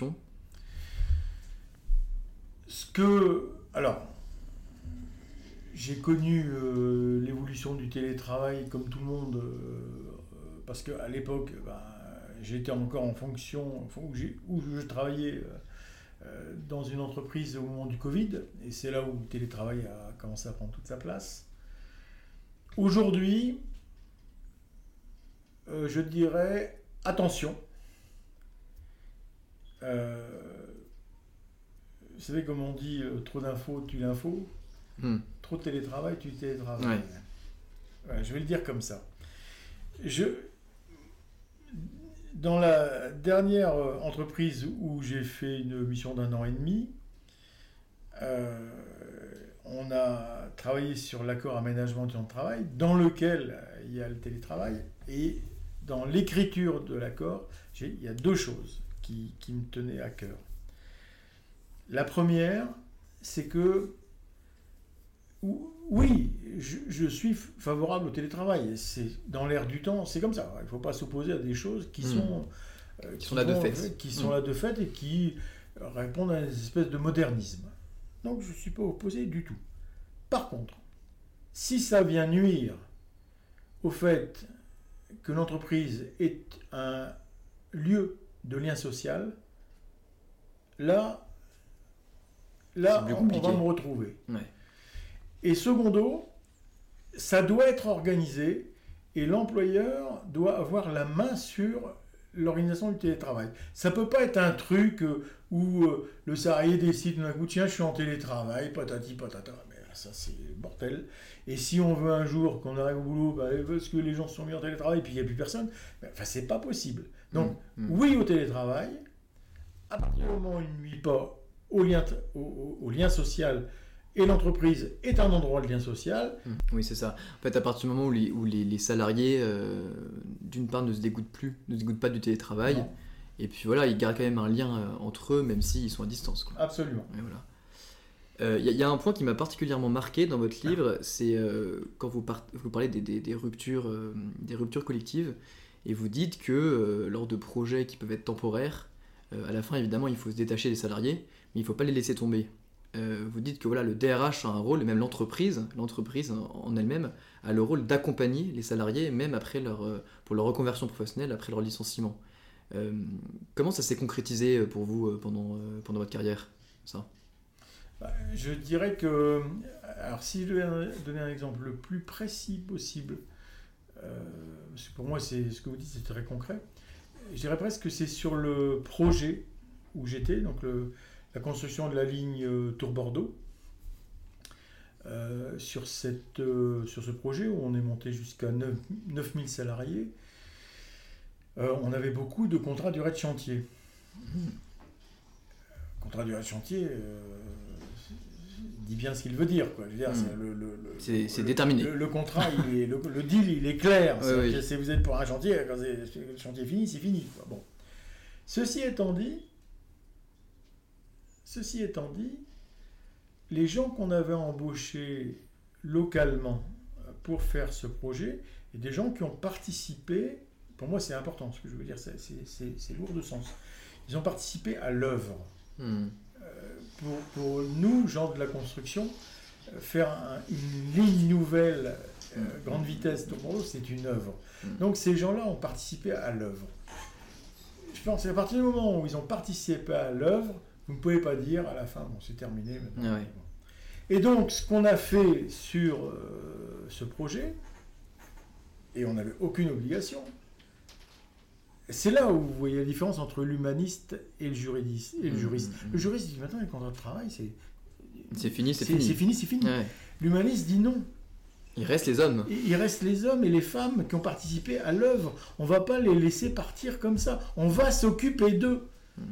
[SPEAKER 1] Ce que... Alors, j'ai connu euh, l'évolution du télétravail comme tout le monde, euh, parce qu'à l'époque, bah, j'étais encore en fonction, où, j'ai, où je travaillais euh, dans une entreprise au moment du Covid, et c'est là où le télétravail a commencé à prendre toute sa place. Aujourd'hui, euh, je dirais attention. Euh, vous savez, comme on dit, euh, trop d'infos tue l'info, hmm. trop de télétravail tue télétravail. Ouais. Ouais, je vais le dire comme ça. Je, dans la dernière entreprise où j'ai fait une mission d'un an et demi, euh, on a travaillé sur l'accord aménagement du temps de travail, dans lequel il y a le télétravail, et dans l'écriture de l'accord, j'ai, il y a deux choses qui, qui me tenaient à cœur. La première, c'est que, oui, je, je suis favorable au télétravail, c'est dans l'air du temps, c'est comme ça, il ne faut pas s'opposer à des choses qui sont, mmh. euh,
[SPEAKER 2] qui, qui sont là de fait,
[SPEAKER 1] qui sont
[SPEAKER 2] mmh.
[SPEAKER 1] là de fait et qui répondent à une espèce de modernisme. Donc je ne suis pas opposé du tout. Par contre, si ça vient nuire au fait que l'entreprise est un lieu de lien social, là, là on, on va me retrouver.
[SPEAKER 2] Ouais.
[SPEAKER 1] Et secondo, ça doit être organisé et l'employeur doit avoir la main sur l'organisation du télétravail. Ça ne peut pas être un truc où le salarié décide d'un coup, tiens, je suis en télétravail, patati patata. Mais ça, c'est mortel. Et si on veut un jour qu'on arrive au boulot, bah, parce que les gens se sont mis en télétravail et puis il n'y a plus personne, bah, enfin, c'est pas possible. Donc, mmh, mmh. oui au télétravail, à partir du moment où il ne nuit pas au lien, au, au, au lien social, et l'entreprise est un endroit de lien social.
[SPEAKER 2] Oui, c'est ça. En fait, à partir du moment où les, où les, les salariés, euh, d'une part, ne se dégoûtent plus, ne se dégoûtent pas du télétravail, non. Et puis voilà, ils gardent quand même un lien euh, entre eux, même s'ils sont à distance, quoi.
[SPEAKER 1] Absolument.
[SPEAKER 2] Il voilà. euh, y, y a un point qui m'a particulièrement marqué dans votre livre, c'est euh, quand vous, part, vous parlez des, des, des, ruptures, euh, des ruptures collectives, et vous dites que euh, lors de projets qui peuvent être temporaires, euh, à la fin, évidemment, il faut se détacher des salariés, mais il ne faut pas les laisser tomber. Euh, vous dites que voilà, le D R H a un rôle, et même l'entreprise, l'entreprise en elle-même a le rôle d'accompagner les salariés, même après leur, euh, pour leur reconversion professionnelle, après leur licenciement. Euh, comment ça s'est concrétisé pour vous euh, pendant, euh, pendant votre carrière, ça ?
[SPEAKER 1] Bah, je dirais que, alors si je devais donner un exemple le plus précis possible, euh, parce que pour moi c'est, ce que vous dites c'est très concret, je dirais presque que c'est sur le projet où j'étais, donc le la construction de la ligne euh, Tours-Bordeaux. Euh, sur, cette, euh, sur ce projet où on est monté jusqu'à neuf mille salariés, euh, on avait beaucoup de contrats durée de chantier. Mmh. Contrat durée de chantier, euh, dit bien ce qu'il veut dire, quoi. Je veux dire, mmh. c'est, le, le, le,
[SPEAKER 2] c'est, c'est
[SPEAKER 1] le,
[SPEAKER 2] déterminé.
[SPEAKER 1] Le, le contrat, il est, le, le deal, il est clair.
[SPEAKER 2] Ouais, oui.
[SPEAKER 1] Si vous êtes pour un chantier, quand le chantier est fini, c'est fini, quoi. Bon. Ceci étant dit, Ceci étant dit, les gens qu'on avait embauchés localement pour faire ce projet, et des gens qui ont participé, pour moi c'est important, ce que je veux dire, c'est, c'est, c'est, c'est lourd de sens, ils ont participé à l'œuvre. Mmh. Euh, pour, pour nous, gens de la construction, faire un, une ligne nouvelle, euh, grande vitesse, c'est une œuvre. Mmh. Donc ces gens-là ont participé à l'œuvre. Je pense qu'à partir du moment où ils ont participé à l'œuvre, vous ne pouvez pas dire à la fin, bon, c'est terminé maintenant.
[SPEAKER 2] Ah ouais.
[SPEAKER 1] Et donc, ce qu'on a fait sur euh, ce projet, et on n'avait aucune obligation, c'est là où vous voyez la différence entre l'humaniste et le juriste. Et le, juriste. Mmh, mmh. Le juriste dit maintenant, les contrats de travail, c'est.
[SPEAKER 2] C'est fini, c'est,
[SPEAKER 1] c'est
[SPEAKER 2] fini.
[SPEAKER 1] C'est fini, c'est fini.
[SPEAKER 2] Ouais.
[SPEAKER 1] L'humaniste dit non.
[SPEAKER 2] Il reste les hommes.
[SPEAKER 1] Il reste les hommes et les femmes qui ont participé à l'œuvre. On ne va pas les laisser partir comme ça. On va s'occuper d'eux. Mmh.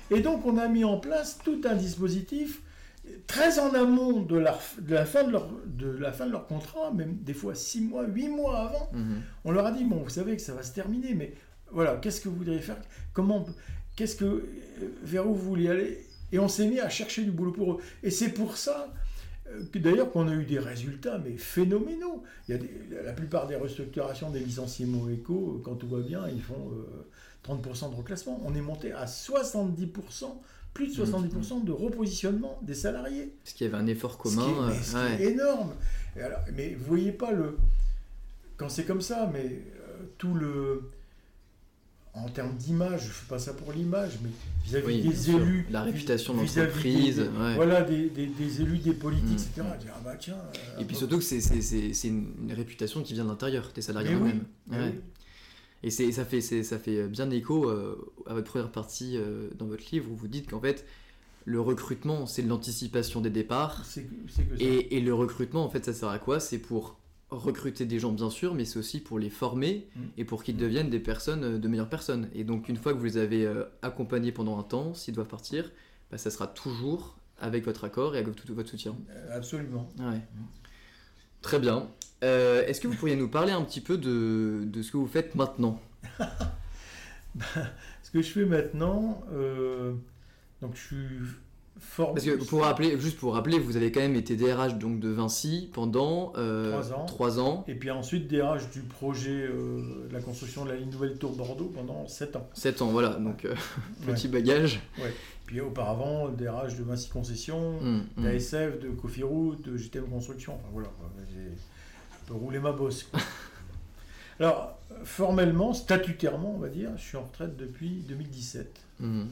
[SPEAKER 1] Et donc, on a mis en place tout un dispositif très en amont de la, de la, fin, de leur, de la fin de leur contrat, même des fois six mois, huit mois avant. Mmh. On leur a dit, bon, vous savez que ça va se terminer, mais voilà, qu'est-ce que vous voudriez faire? Comment, qu'est-ce que, vers où vous voulez aller? Et on s'est mis à chercher du boulot pour eux. Et c'est pour ça que d'ailleurs qu'on a eu des résultats mais phénoménaux. Il y a des, la plupart des restructurations des licenciements éco, quand tout va bien, ils font euh, trente pour cent de reclassement. On est monté à soixante-dix pour cent, plus de soixante-dix pour cent de repositionnement des salariés.
[SPEAKER 2] Parce qu'il y avait un effort commun.
[SPEAKER 1] Ce qui est, ce
[SPEAKER 2] ouais.
[SPEAKER 1] qui est énorme. Et alors, mais vous voyez pas le... Quand c'est comme ça, mais euh, tout le... En termes d'image, je ne fais pas ça pour l'image, mais vis-à-vis oui, des élus,
[SPEAKER 2] la réputation de l'entreprise,
[SPEAKER 1] des,
[SPEAKER 2] ouais.
[SPEAKER 1] voilà, des, des, des élus, des politiques, mmh. et cetera. Dire, ah bah tiens,
[SPEAKER 2] et puis surtout que c'est, c'est, c'est, c'est une réputation qui vient de l'intérieur, des salariés eux-mêmes.
[SPEAKER 1] Oui,
[SPEAKER 2] ouais.
[SPEAKER 1] oui.
[SPEAKER 2] Et c'est, ça, fait, c'est, ça fait bien écho euh, à votre première partie euh, dans votre livre où vous dites qu'en fait, le recrutement, c'est de l'anticipation des départs.
[SPEAKER 1] C'est, c'est que ça.
[SPEAKER 2] Et, et le recrutement, en fait, ça sert à quoi? C'est pour recruter des gens, bien sûr, mais c'est aussi pour les former mmh. et pour qu'ils deviennent des personnes, de meilleures personnes. Et donc, une fois que vous les avez euh, accompagnés pendant un temps, s'ils doivent partir, bah, ça sera toujours avec votre accord et avec tout, tout votre soutien.
[SPEAKER 1] Absolument.
[SPEAKER 2] Ouais. Mmh. Très bien. Euh, est-ce que vous pourriez nous parler un petit peu de, de ce que vous faites maintenant?
[SPEAKER 1] bah, Ce que je fais maintenant, euh, donc je suis... Fort
[SPEAKER 2] Parce que pour rappeler, juste pour rappeler, vous avez quand même été D R H donc de Vinci pendant euh,
[SPEAKER 1] trois ans.
[SPEAKER 2] trois ans.
[SPEAKER 1] Et puis ensuite D R H du projet euh, de la construction de la ligne Nouvelle Tour Bordeaux pendant sept ans.
[SPEAKER 2] sept ans, voilà, donc euh, petit
[SPEAKER 1] ouais.
[SPEAKER 2] bagage.
[SPEAKER 1] Ouais. Puis auparavant, D R H de Vinci Concession, mmh, d'A S F, de Cofiroute, de G T M Construction. Enfin voilà, j'ai un peu roulé ma bosse. Alors, formellement, statutairement, on va dire, je suis en retraite depuis deux mille dix-sept. Mmh.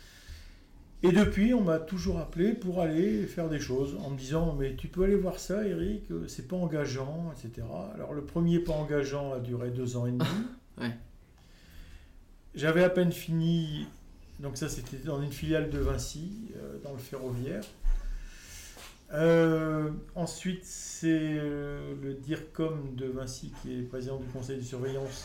[SPEAKER 1] Et depuis, on m'a toujours appelé pour aller faire des choses, en me disant « Mais tu peux aller voir ça, Eric, c'est pas engageant, et cetera » Alors, le premier pas engageant a duré deux ans et demi.
[SPEAKER 2] Ouais.
[SPEAKER 1] J'avais à peine fini, donc ça, c'était dans une filiale de Vinci, euh, dans le ferroviaire. Euh, ensuite, c'est euh, le DIRCOM de Vinci, qui est président du conseil de surveillance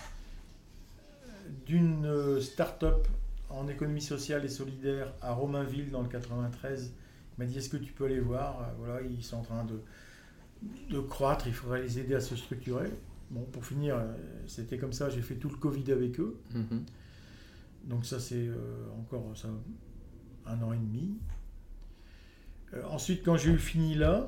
[SPEAKER 1] d'une euh, start-up en économie sociale et solidaire à Romainville dans le quatre-vingt-treize. Il m'a dit est-ce que tu peux aller voir? Voilà, ils sont en train de, de croître, il faudrait les aider à se structurer. Bon, pour finir, c'était comme ça, j'ai fait tout le Covid avec eux. Mm-hmm. Donc ça, c'est euh, encore ça, un an et demi. Euh, ensuite, quand j'ai eu fini là,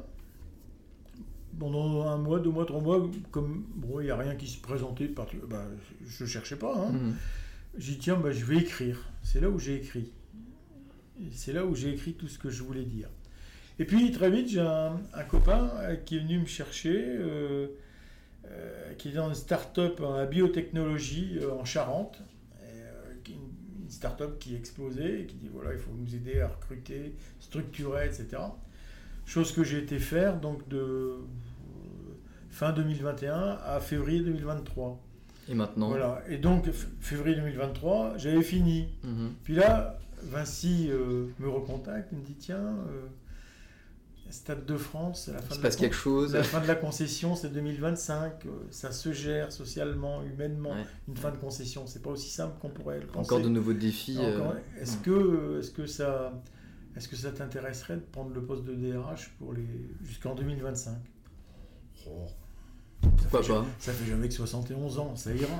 [SPEAKER 1] pendant un mois, deux mois, trois mois, comme bon, il n'y a rien qui se présentait, bah, je ne cherchais pas, hein. Mm-hmm. J'ai dit, tiens, bah, je vais écrire. C'est là où j'ai écrit. C'est là où j'ai écrit tout ce que je voulais dire. Et puis, très vite, j'ai un, un copain qui est venu me chercher, euh, euh, qui est dans une start-up en biotechnologie euh, en Charente. Et, euh, une, une start-up qui explosait et qui dit, voilà, il faut nous aider à recruter, structurer, et cetera. Chose que j'ai été faire donc de euh, fin deux mille vingt et un à février deux mille vingt-trois.
[SPEAKER 2] Et maintenant
[SPEAKER 1] Voilà. Et donc, f- février deux mille vingt-trois, j'avais fini. Mmh. Puis là, Vinci euh, me recontacte, il me dit tiens, euh, Stade de France, la fin, de la,
[SPEAKER 2] quelque chose.
[SPEAKER 1] la fin de la concession, c'est deux mille vingt-cinq. Euh, ça se gère socialement, humainement. Ouais. Une fin de concession, c'est pas aussi simple qu'on pourrait le penser.
[SPEAKER 2] Encore de nouveaux défis.
[SPEAKER 1] Encore,
[SPEAKER 2] euh...
[SPEAKER 1] est-ce, que, est-ce, que ça, est-ce que ça t'intéresserait de prendre le poste de D R H pour les, jusqu'en deux mille vingt-cinq? Oh.
[SPEAKER 2] Pourquoi
[SPEAKER 1] ça
[SPEAKER 2] pas
[SPEAKER 1] fait, Ça fait jamais que soixante et onze ans, ça ira.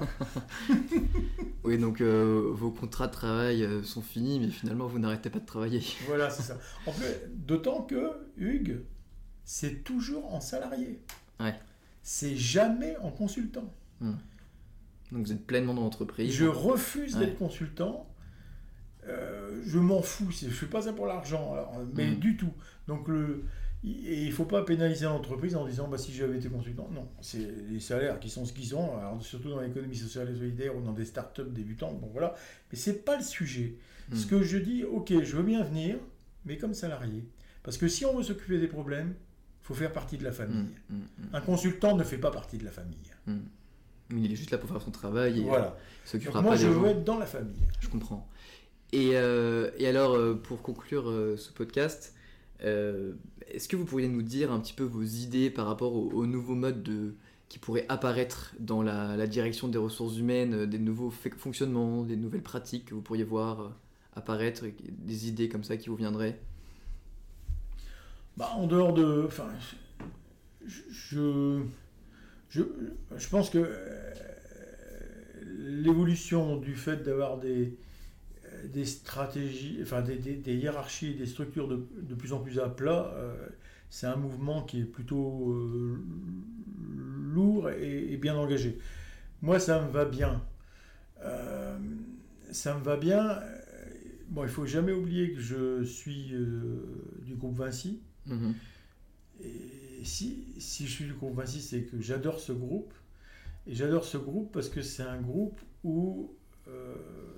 [SPEAKER 2] Oui, donc euh, vos contrats de travail euh, sont finis, mais finalement vous n'arrêtez pas de travailler.
[SPEAKER 1] Voilà, c'est ça. En plus, d'autant que Hugues, c'est toujours en salarié.
[SPEAKER 2] Ouais.
[SPEAKER 1] C'est jamais en consultant.
[SPEAKER 2] Hum. Donc vous êtes pleinement dans l'entreprise.
[SPEAKER 1] Je refuse ouais. d'être consultant. Euh, je m'en fous. Je ne fais pas ça pour l'argent, alors, mais hum. du tout. Donc le... Et il ne faut pas pénaliser l'entreprise en disant bah, si j'avais été consultant. Non, c'est les salaires qui sont ce qu'ils sont, alors, surtout dans l'économie sociale et solidaire ou dans des startups débutantes. Bon, voilà. Mais ce n'est pas le sujet. Mmh. Ce que je dis, ok, je veux bien venir, mais comme salarié. Parce que si on veut s'occuper des problèmes, il faut faire partie de la famille. Mmh. Mmh. Un consultant ne fait pas partie de la famille.
[SPEAKER 2] Mmh. Il est juste là pour faire son travail et
[SPEAKER 1] voilà.
[SPEAKER 2] euh, il s'occupera
[SPEAKER 1] Donc, moi,
[SPEAKER 2] pas
[SPEAKER 1] je
[SPEAKER 2] des
[SPEAKER 1] veux
[SPEAKER 2] gens.
[SPEAKER 1] être dans la famille.
[SPEAKER 2] Je comprends. Et, euh, et alors, euh, pour conclure euh, ce podcast, Euh, est-ce que vous pourriez nous dire un petit peu vos idées par rapport aux, aux nouveaux modes de, qui pourraient apparaître dans la, la direction des ressources humaines, des nouveaux f- fonctionnements, des nouvelles pratiques que vous pourriez voir apparaître, des idées comme ça qui vous viendraient?
[SPEAKER 1] Bah, en dehors de... Enfin, je, je, je, je pense que euh, l'évolution du fait d'avoir des, des stratégies, enfin des, des, des hiérarchies, des structures de, de plus en plus à plat, euh, c'est un mouvement qui est plutôt euh, lourd et, et bien engagé. Moi, ça me va bien. Euh, ça me va bien. Bon, il ne faut jamais oublier que je suis euh, du groupe Vinci.
[SPEAKER 2] Mmh.
[SPEAKER 1] Et si, si je suis du groupe Vinci, c'est que j'adore ce groupe. Et j'adore ce groupe parce que c'est un groupe où euh,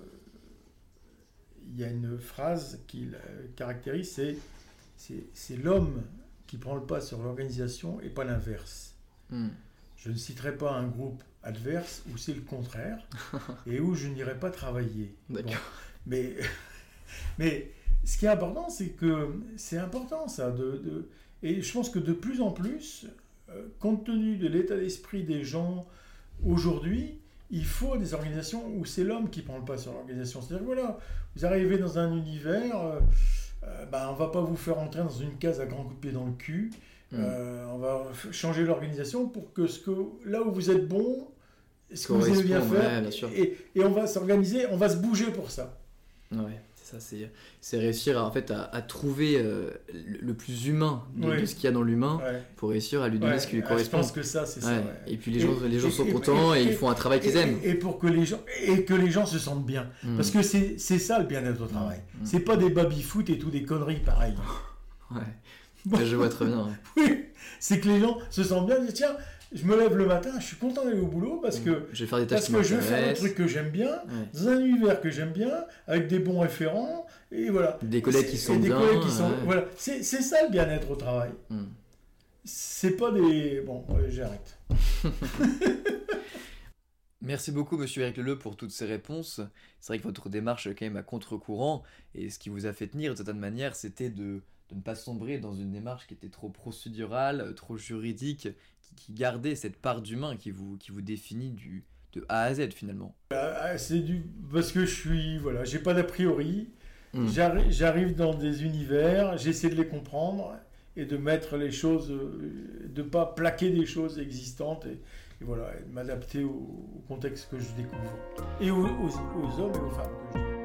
[SPEAKER 1] il y a une phrase qui le caractérise, c'est, c'est, c'est l'homme qui prend le pas sur l'organisation et pas l'inverse. Mmh. Je ne citerai pas un groupe adverse où c'est le contraire et où je n'irai pas travailler.
[SPEAKER 2] D'accord.
[SPEAKER 1] Bon, mais, mais ce qui est important, c'est que c'est important ça. De, de, et je pense que de plus en plus, euh, compte tenu de l'état d'esprit des gens aujourd'hui, il faut des organisations où c'est l'homme qui prend le pas sur l'organisation. C'est-à-dire que voilà, vous arrivez dans un univers, euh, euh, ben, on ne va pas vous faire entrer dans une case à grands coups de pied dans le cul. Mmh. Euh, on va changer l'organisation pour que, ce que là où vous êtes bon, ce que vous aimez bien faire,
[SPEAKER 2] ouais, bien
[SPEAKER 1] et, et on va s'organiser, on va se bouger pour ça.
[SPEAKER 2] Ouais, c'est ça, c'est, c'est réussir à, en fait, à, à trouver euh, le, le plus humain de, oui. de ce qu'il y a dans l'humain ouais. pour réussir à lui donner
[SPEAKER 1] ouais.
[SPEAKER 2] ce qui lui
[SPEAKER 1] ah,
[SPEAKER 2] correspond.
[SPEAKER 1] Je pense que ça, c'est
[SPEAKER 2] ouais.
[SPEAKER 1] ça. Ouais.
[SPEAKER 2] Et puis les gens, et, les gens
[SPEAKER 1] et,
[SPEAKER 2] sont
[SPEAKER 1] et,
[SPEAKER 2] contents et, et, et ils
[SPEAKER 1] et,
[SPEAKER 2] font un travail qu'ils
[SPEAKER 1] et,
[SPEAKER 2] aiment.
[SPEAKER 1] Et, pour que les gens, et que les gens se sentent bien. Mmh. Parce que c'est, c'est ça le bien-être au travail. Mmh. C'est pas des baby-foot et tout des conneries pareilles.
[SPEAKER 2] Ouais. Bon. Je vois très bien. Ouais.
[SPEAKER 1] Oui, c'est que les gens se sentent bien, disent tiens, je me lève le matin, je suis content d'aller au boulot parce que
[SPEAKER 2] je vais faire des tâches
[SPEAKER 1] parce que je vais faire un truc que j'aime bien, ouais. dans un univers que j'aime bien, avec des bons référents, et voilà.
[SPEAKER 2] Des collègues qui sont
[SPEAKER 1] des
[SPEAKER 2] bien.
[SPEAKER 1] Collègues qui sont,
[SPEAKER 2] ouais.
[SPEAKER 1] voilà. c'est, c'est ça le bien-être au travail. Mm. C'est pas des... Bon, euh, j'arrête.
[SPEAKER 3] Merci beaucoup, monsieur Éric Leleu, pour toutes ces réponses. C'est vrai que votre démarche est quand même à contre-courant, et ce qui vous a fait tenir, de certaine manière, c'était de... de ne pas sombrer dans une démarche qui était trop procédurale, trop juridique, qui, qui gardait cette part d'humain qui vous, qui vous définit du, de A à Z finalement.
[SPEAKER 1] Euh, c'est du... Parce que je suis... Voilà, j'ai pas d'a priori, mmh. j'arrive, j'arrive dans des univers, j'essaie de les comprendre et de mettre les choses, de pas plaquer des choses existantes et, et voilà, et de m'adapter au, au contexte que je découvre. Et aux, aux, aux hommes et aux femmes que je découvre.